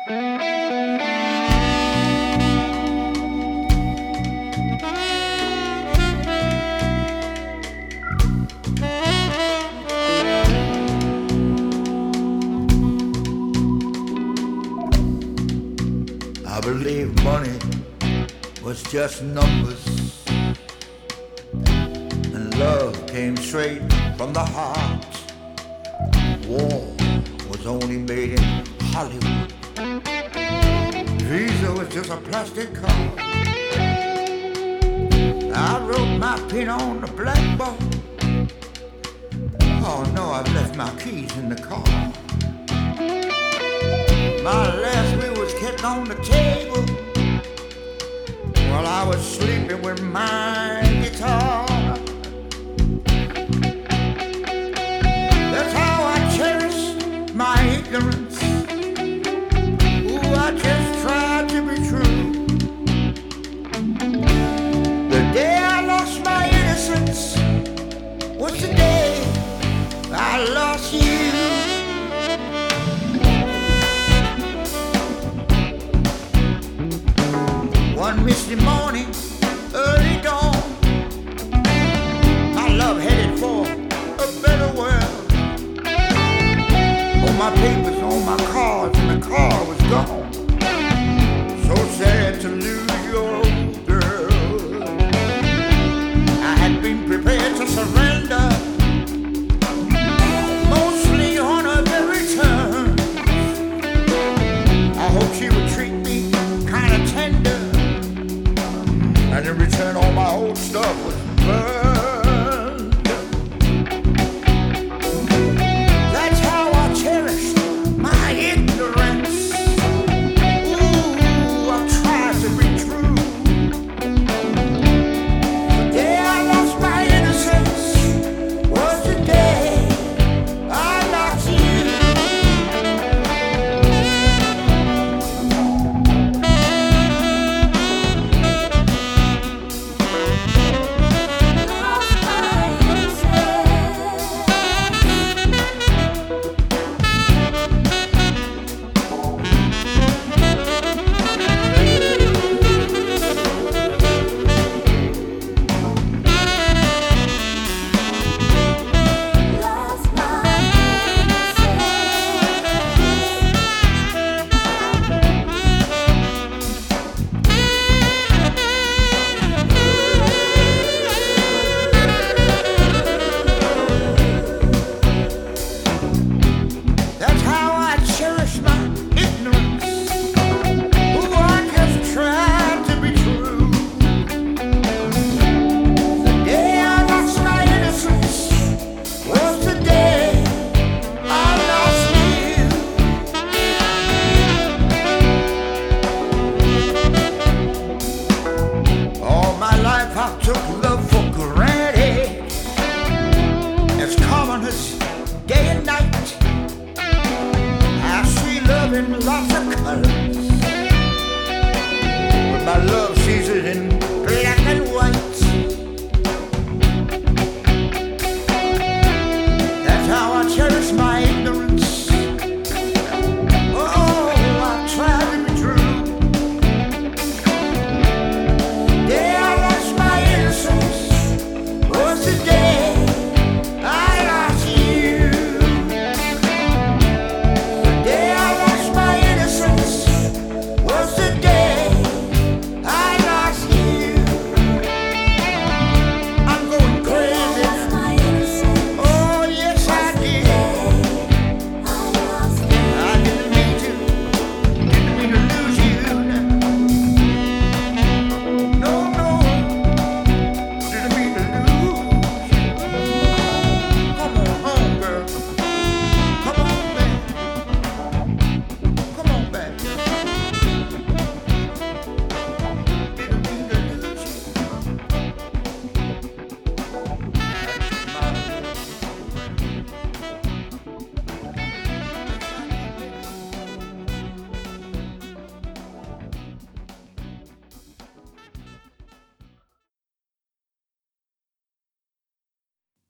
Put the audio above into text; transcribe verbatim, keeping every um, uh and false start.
I believe money was just numbers, and love came straight from the heart. War was only made in Hollywood. Visa was just a plastic card. I wrote my pen on the blackboard. Oh no, I've left my keys in the car. My last will was kept on the table while I was sleeping with my guitar. That's how I cherish my ignorance. Ooh, I just tried to be true. The day I lost my innocence was the day I lost you. One misty morning, early dawn, my love headed for a better world. All my papers, all my cards, and the car was gone. So sad to lose your old girl. I had been prepared to surrender, mostly on her very terms. I hope she would treat me kinda tender, and in return all my old stuff was burned. That's how I cherished my ignorance. Ooh, I tried to be true. The day I lost my innocence was the day I lost you. That's how I cherish my ignorance. Ooh, I just tried to be true. The day I lost my innocence was the day I lost you. All my life I took love for granted, as common as day and night. I see love in lots of colors, but my love sees it in